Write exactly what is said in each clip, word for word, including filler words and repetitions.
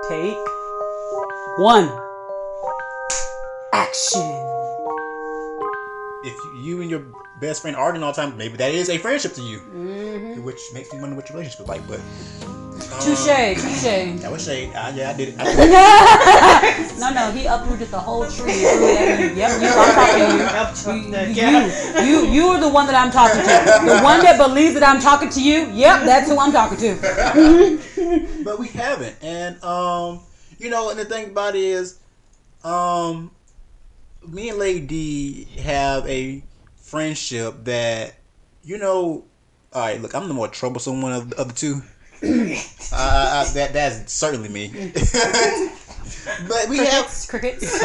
Take one. Action. If you and your best friend arguing all the time, maybe that is a friendship to you. Mm-hmm. Which makes me wonder what your relationship is like. But um, touche, touche. That was shade. Uh, yeah, I did it. I did it. no, no, he uprooted the whole tree. Yep, you. I'm talking to you. You, you, you, you are the one that I'm talking to. The one that believes that I'm talking to you. Yep, that's who I'm talking to. But we haven't, and um, you know, and the thing about it is, um. me and Lady D have a friendship that, you know, all right, look, I'm the more troublesome one of the other two. uh, I, that That's certainly me. But we crickets, have... Crickets.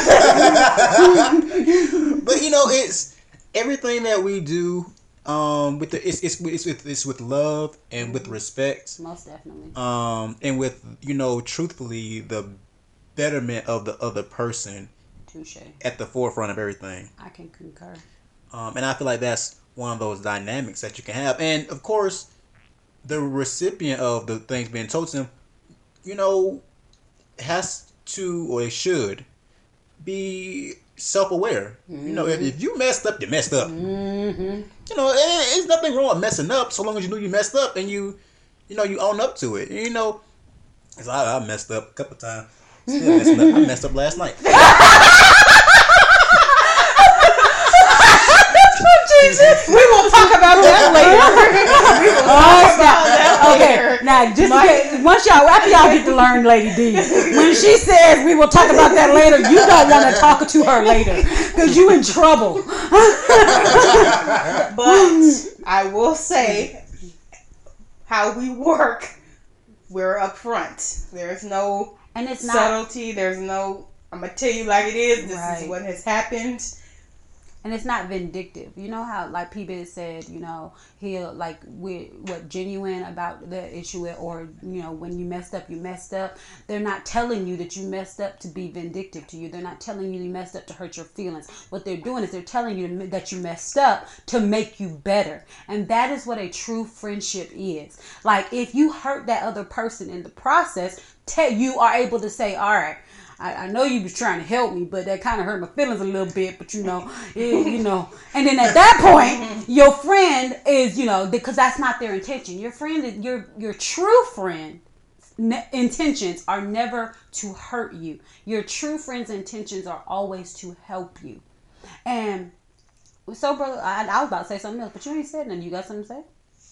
But, you know, it's everything that we do, um, with the, it's, it's, it's, with, it's with love and with respect. Most definitely. Um, and with, you know, truthfully, the betterment of the other person. Touche. At the forefront of everything. I can concur. Um, and I feel like that's one of those dynamics that you can have. And, of course, the recipient of the things being told to them, you know, has to, or it should, be self-aware. Mm-hmm. You know, if, if you messed up, you messed up. Mm-hmm. You know, there's nothing wrong with messing up so long as you knew you messed up and you, you know, you own up to it. You know, cause I, I messed up a couple times. Still messing up. I messed up last night. Jesus. We will talk about that later. We will talk about that later. Okay, now just get, once y'all, after y'all get to learn Lady D, when she says we will talk about that later, you don't want to talk to her later because you in trouble. But I will say, how we work, we're upfront. There's no and it's subtlety. Not, there's no, I'm going to tell you like it is. This right. is what has happened. And it's not vindictive. You know how, like P-Biz said, you know, he'll, like, we what, genuine about the issue, or, you know, when you messed up, you messed up. They're not telling you that you messed up to be vindictive to you. They're not telling you you messed up to hurt your feelings. What they're doing is they're telling you that you messed up to make you better. And that is what a true friendship is. Like, if you hurt that other person in the process, te- you are able to say, all right, I, I know you was trying to help me, but that kind of hurt my feelings a little bit. But you know, it, you know, and then at that point, your friend is, you know, because that's not their intention. Your friend, your your true friend, ne- intentions are never to hurt you. Your true friend's intentions are always to help you. And so, brother, I, I was about to say something else, but you ain't said nothing. You got something to say?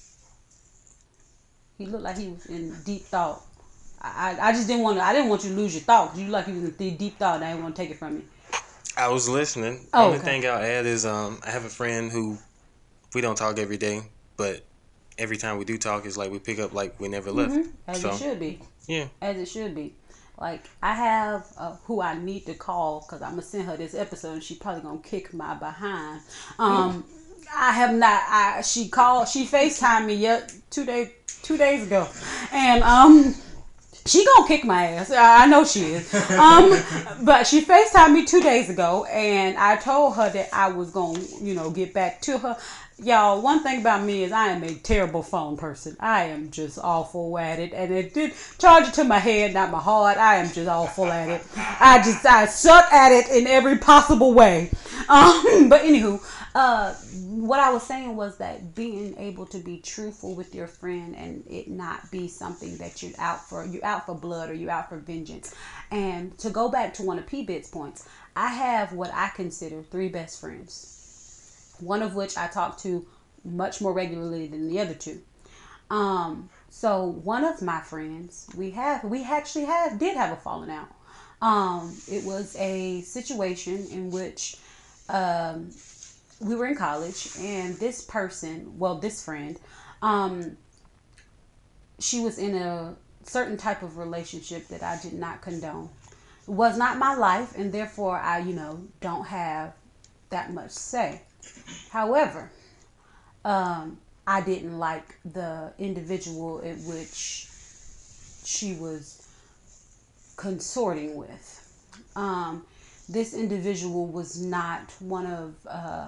He looked like he was in deep thought. I, I just didn't want to. I didn't want you to lose your thought because you like you was in deep thought. And I didn't want to take it from you. I was listening. The oh, only okay. thing I'll add is um, I have a friend who we don't talk every day, but every time we do talk, it's like we pick up like we never left. Mm-hmm. As so, it should be. Yeah. As it should be. Like I have uh, who I need to call because I'm gonna send her this episode and she probably gonna kick my behind. Um, I have not. I she called. She FaceTimed me yet two days two days ago, and um. She gonna kick my ass. I know she is. Um, but she FaceTimed me two days ago, and I told her that I was gonna, you know, get back to her. Y'all, one thing about me is I am a terrible phone person. I am just awful at it, and it did charge it to my head, not my heart. I am just awful at it. I just I suck at it in every possible way. Um, but anywho. Uh, what I was saying was that being able to be truthful with your friend and it not be something that you're out for, you're out for blood or you're out for vengeance. And to go back to one of P-Bit's points, I have what I consider three best friends. One of which I talk to much more regularly than the other two. Um, so one of my friends, we have, we actually have, did have a falling out. Um, it was a situation in which, um, we were in college and this person, well, this friend, um, she was in a certain type of relationship that I did not condone. It was not my life and therefore I, you know, don't have that much say. However, um, I didn't like the individual in which she was consorting with. Um, this individual was not one of, uh,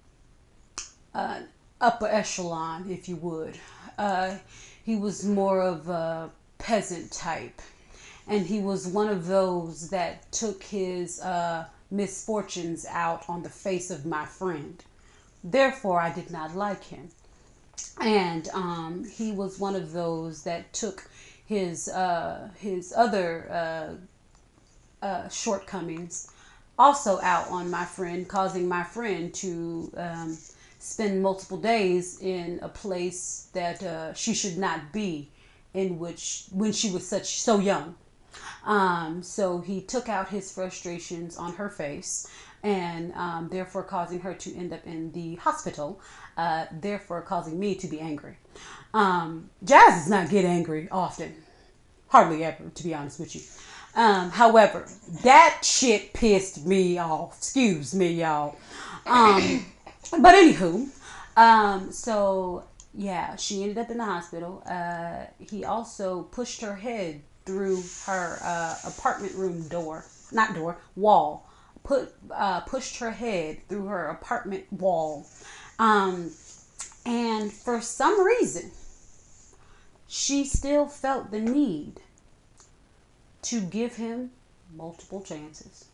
Uh, upper echelon, if you would. Uh, he was more of a peasant type. and he was one of those that took his uh, misfortunes out on the face of my friend. Therefore, I did not like him. And um, he was one of those that took his uh, his other uh, uh, shortcomings also out on my friend, causing my friend to um, spend multiple days in a place that uh, she should not be in, which when she was such so young. Um, so he took out his frustrations on her face, and um, therefore causing her to end up in the hospital, uh, therefore causing me to be angry. Um, Jazz does not get angry often. Hardly ever, to be honest with you. Um, however, that shit pissed me off. Excuse me, y'all. Um, but anywho, um, so yeah, she ended up in the hospital. Uh, he also pushed her head through her uh, apartment room door, not door, wall. Put uh, pushed her head through her apartment wall, um, and for some reason, she still felt the need to give him multiple chances,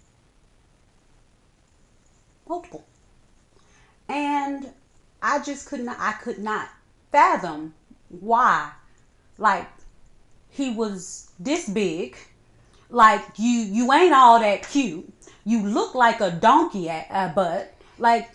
multiple, and I just could not. I could not fathom why, like, he was this big, like you you ain't all that cute. You look like a donkey at a butt, like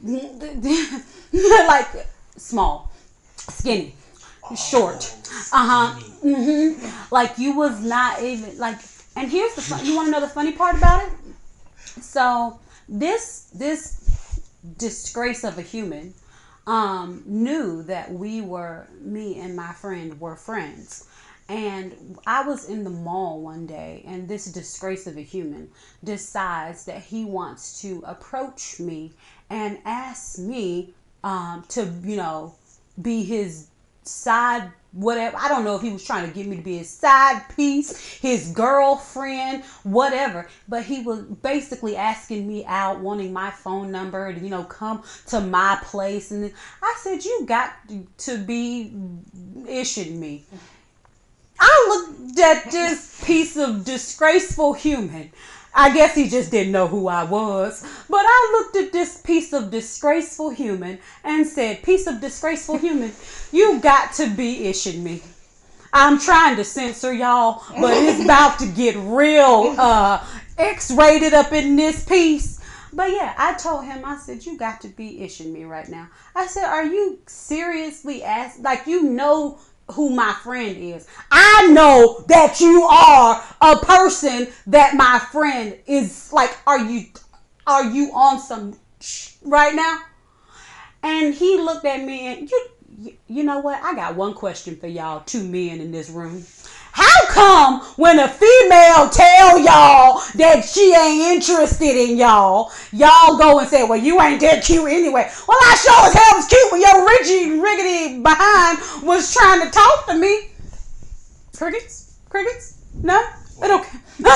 like small, skinny, short. Uh huh. Mm-hmm. Like you was not even like. And here's the fun. You want to know the funny part about it? So this this disgrace of a human um, knew that we were me and my friend were friends. And I was in the mall one day, and this disgrace of a human decides that he wants to approach me and ask me um, to, you know, be his side, whatever. I don't know if he was trying to get me to be his side piece, his girlfriend, whatever. But he was basically asking me out, wanting my phone number to, you know, come to my place. And I said, you got to be ishing me. I looked at this piece of disgraceful human. I guess he just didn't know who I was. But I looked at this piece of disgraceful human and said, piece of disgraceful human, you got to be ishing me. I'm trying to censor y'all, but it's about to get real uh, X-rated up in this piece. But yeah, I told him, I said, you got to be ishing me right now. I said, are you seriously asking, like, you know who my friend is. I know that you are a person that my friend is like, are you, are you on some sh- right now? And he looked at me and you, you know what? I got one question for y'all, two men in this room. How come when a female tell y'all that she ain't interested in y'all, y'all go and say, well, you ain't that cute anyway? Well, I sure as hell was cute when your Richie riggedy behind was trying to talk to me. Crickets? Crickets? No? It okay.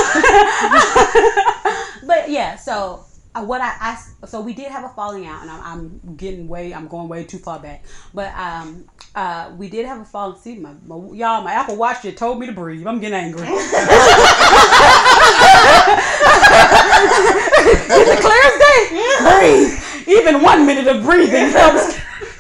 But yeah, so uh, what I, I, so we did have a falling out, and I'm, I'm getting way, I'm going way too far back. But um, uh, we did have a falling. See, my, my y'all, my Apple Watch just told me to breathe. I'm getting angry. It's the clearest day. Breathe. Even one minute of breathing helps.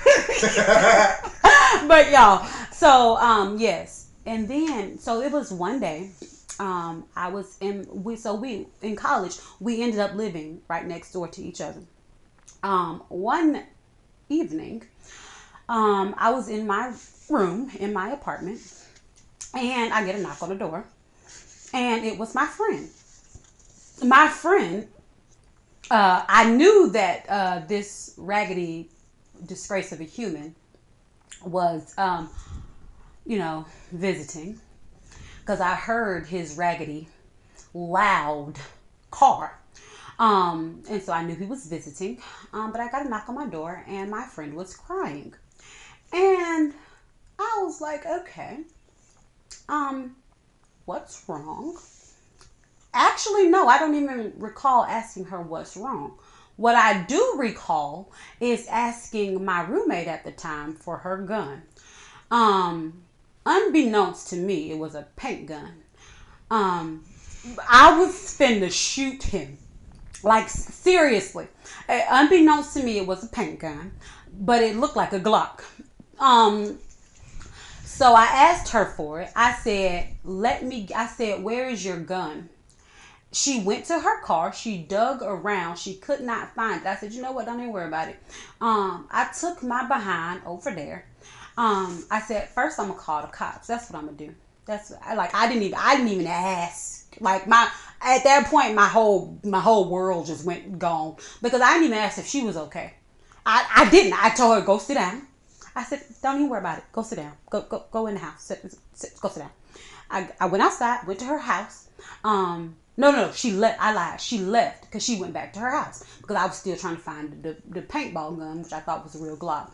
But y'all, so um, yes, and then so it was one day. Um, I was in we so we in college we ended up living right next door to each other. Um, one evening, um, I was in my room in my apartment, and I get a knock on the door, and it was my friend. My friend, uh, I knew that uh, this raggedy disgrace of a human was, um, you know, visiting. Because I heard his raggedy, loud car. Um, and so I knew he was visiting. Um, but I got a knock on my door, and my friend was crying. And I was like, okay, um, what's wrong? Actually, no, I don't even recall asking her what's wrong. What I do recall is asking my roommate at the time for her gun. Um... Unbeknownst to me, it was a paint gun. Um, I was finna shoot him. Like, seriously. Uh, unbeknownst to me, it was a paint gun, but it looked like a Glock. Um, so I asked her for it. I said, let me, I said, where is your gun? She went to her car. She dug around. She could not find it. I said, you know what? Don't even worry about it. Um, I took my behind over there. Um, I said, first I'm gonna call the cops. That's what I'm gonna do. That's like I didn't even I didn't even ask. Like my at that point my whole my whole world just went gone because I didn't even ask if she was okay. I, I didn't. I told her go sit down. I said, don't even worry about it. Go sit down. Go go go in the house. Sit, sit, go sit down. I, I went outside, went to her house. Um, no, no, she left. I lied. She left because she went back to her house because I was still trying to find the, the, the paintball gun, which I thought was a real Glock.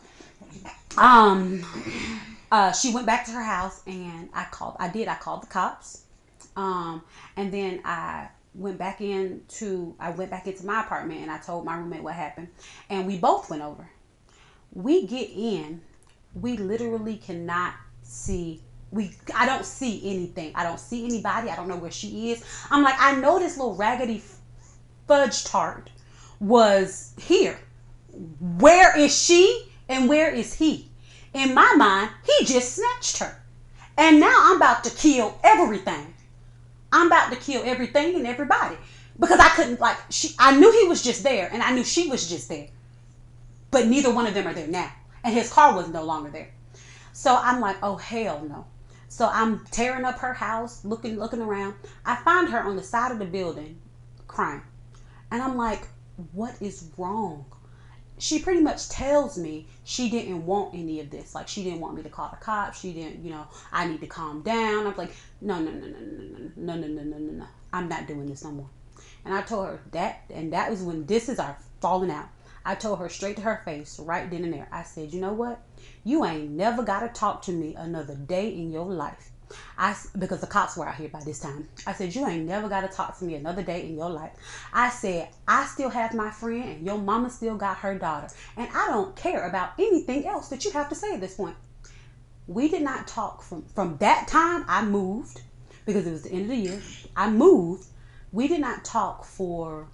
Um, uh, she went back to her house and I called. I did. I called the cops. Um, and then I went back into. I went back into my apartment and I told my roommate what happened, and we both went over. We get in. We literally cannot see. We, I don't see anything. I don't see anybody. I don't know where she is. I'm like, I know this little raggedy fudge tart was here. Where is she and where is he? In my mind, he just snatched her. And now I'm about to kill everything. I'm about to kill everything and everybody. Because I couldn't, like, she, I knew he was just there and I knew she was just there. But neither one of them are there now. And his car was no longer there. So I'm like, oh, hell no. So I'm tearing up her house, looking looking around. I find her on the side of the building crying. And I'm like, what is wrong? She pretty much tells me she didn't want any of this. Like, she didn't want me to call the cops. She didn't, you know, I need to calm down. I'm like, no, no, no, no, no, no, no, no, no, no, no. I'm not doing this no more. And I told her that, and that was when this is our falling out. I told her straight to her face, right then and there. I said, you know what? You ain't never got to talk to me another day in your life. I, because the cops were out here by this time. I said, you ain't never got to talk to me another day in your life. I said, I still have my friend and your mama still got her daughter. And I don't care about anything else that you have to say at this point. We did not talk from, from that time. I moved because it was the end of the year. I moved. We did not talk for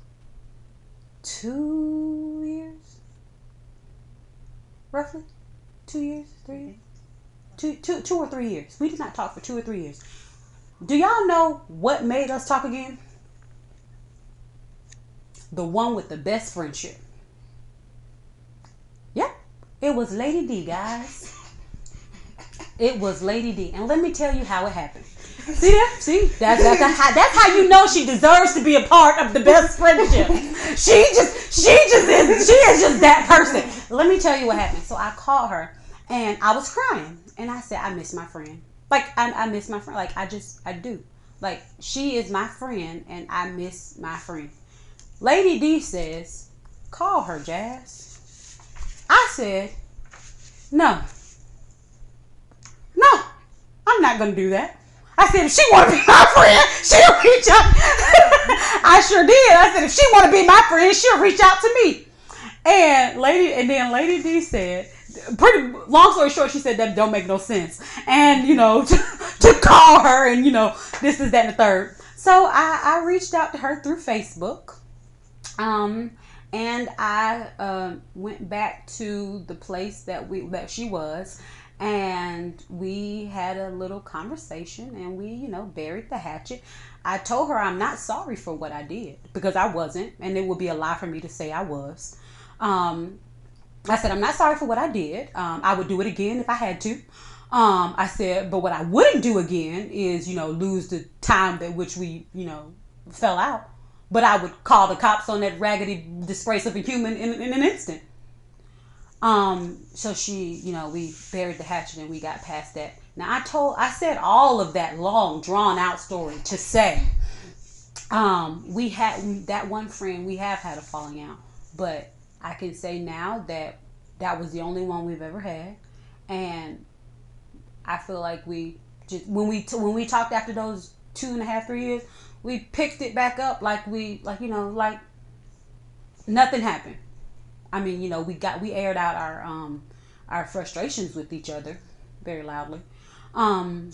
two years, roughly two years, three years, two, two, two or three years. We did not talk for two or three years. Do y'all know what made us talk again? The one with the best friendship. Yep, it was Lady D, guys. It was Lady D, and let me tell you how it happened. See that? See? That's, that's, how, that's how you know she deserves to be a part of the best friendship. She just, she just is, she is just that person. Let me tell you what happened. So I called her and I was crying and I said, I miss my friend. Like, I, I miss my friend. Like, I just, I do. Like, she is my friend and I miss my friend. Lady D says, call her, Jazz. I said, no. No, I'm not going to do that. I said, if she want to be my friend, she'll reach out. I sure did. I said, if she want to be my friend, she'll reach out to me. And lady, and then Lady D said, pretty long story short, she said that don't make no sense. And, you know, to, to call her and, you know, this is that and the third. So I, I reached out to her through Facebook. Um, and I uh, went back to the place that we that she was. And we had a little conversation and we, you know, buried the hatchet. I told her I'm not sorry for what I did because I wasn't. And it would be a lie for me to say I was. Um, I said, I'm not sorry for what I did. Um, I would do it again if I had to. Um, I said, but what I wouldn't do again is, you know, lose the time at which we, you know, fell out. But I would call the cops on that raggedy disgrace of a human in, in an instant. Um, so she, you know, we buried the hatchet and we got past that. Now I told, I said all of that long drawn out story to say, um, we had that one friend, we have had a falling out, but I can say now that that was the only one we've ever had. And I feel like we just, when we, when we talked after those two and a half, three years, we picked it back up like we, like, you know, like nothing happened. I mean, you know, we got we aired out our um our frustrations with each other very loudly. Um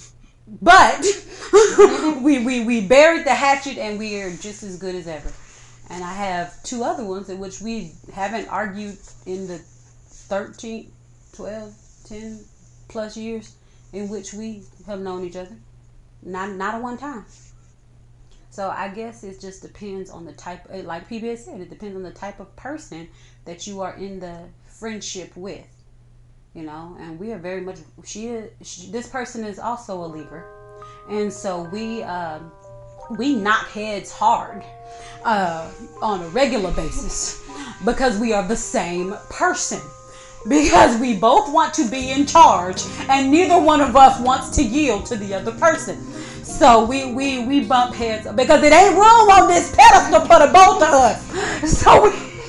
but we, we we buried the hatchet and we are just as good as ever. And I have two other ones in which we haven't argued in the thirteen, twelve, ten plus years in which we have known each other. Not not a one time. So I guess it just depends on the type, like P B S said, it depends on the type of person that you are in the friendship with. You know, and we are very much, she is, she, this person is also a Libra. And so we, um, we knock heads hard uh, on a regular basis because we are the same person. Because we both want to be in charge and neither one of us wants to yield to the other person. So we, we, we bump heads because it ain't room on this pedestal for the both of us. So we,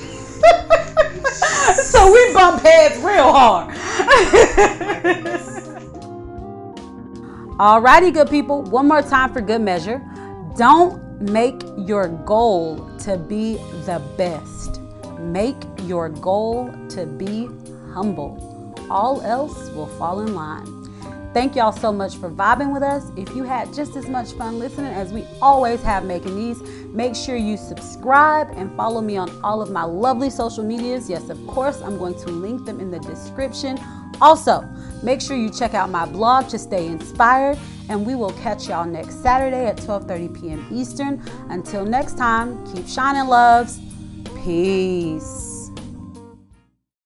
so we bump heads real hard. Alrighty, good people. One more time for good measure. Don't make your goal to be the best. Make your goal to be humble. All else will fall in line. Thank y'all so much for vibing with us. If you had just as much fun listening as we always have making these, make sure you subscribe and follow me on all of my lovely social medias. Yes, of course, I'm going to link them in the description. Also, make sure you check out my blog to stay inspired, and we will catch y'all next Saturday at twelve thirty p.m. Eastern. Until next time, keep shining, loves. Peace.